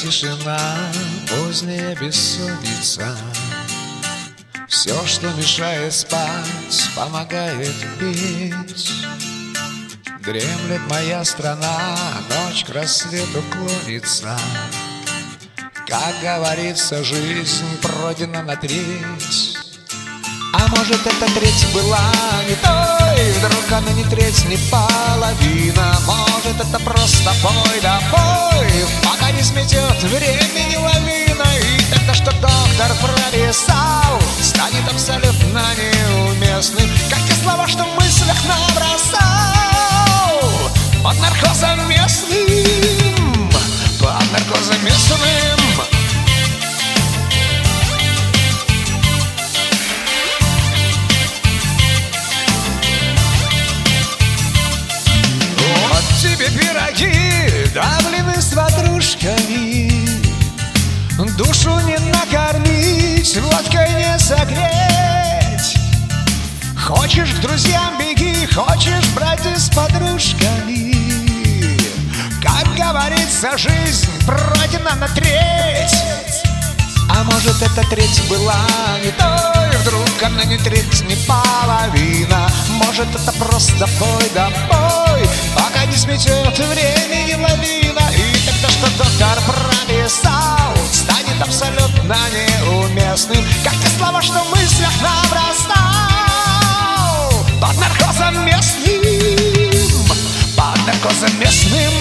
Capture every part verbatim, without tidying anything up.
тишина, поздняя бессонница. Все, что мешает спать, помогает петь. Дремлет моя страна, ночь к рассвету клонится. Как говорится, жизнь пройдена на треть. А может, эта треть была не той, вдруг она не треть, не половина. Может, это просто пой да пой, пока не сметет времени лавина. И тогда, что доктор прописал, станет абсолютно неуместным, как те слова, что в мыслях набросал под наркозом местным, под наркозом местным. Тебе пироги, давлены с ватрушками, душу не накормить, водкой не согреть. Хочешь к друзьям беги, хочешь братья с подружками. Как говорится, жизнь пройдена на треть. А может, эта треть была не той, вдруг она не треть, не половина. Может, это просто пой да пой, пока не сметет времени лавина. И тогда, что доктор прописал, станет абсолютно неуместным, как те слова, что в мыслях набросал под наркозом местным, под наркозом местным.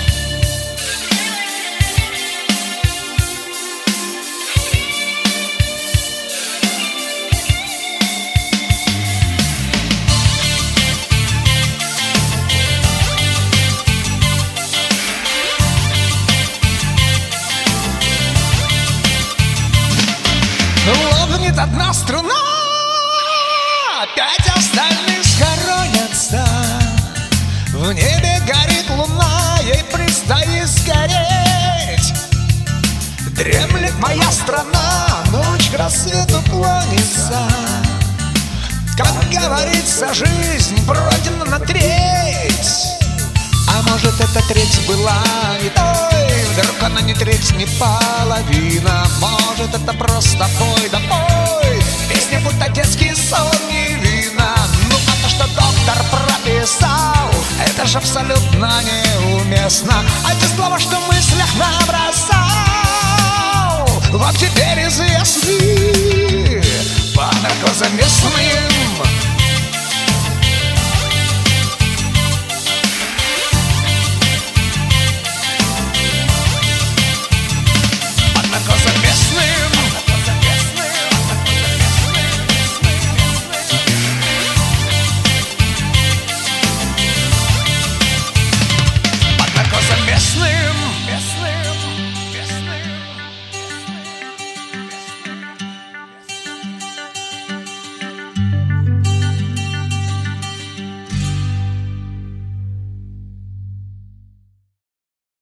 Лопнет одна струна, опять остальные схоронятся. В небе горит луна, ей предстоит сгореть. Дремлет моя страна, ночь к рассвету клонится. Как говорится, жизнь пройдена на треть. А может, эта треть была не той, вдруг она не треть, не половина. Может, это просто пой да пой, песня будто детский сон, не вина. Ну а то, что доктор прописал, это же абсолютно неуместно. А те слова, что в мыслях набросал, вот теперь известны под наркозом местным.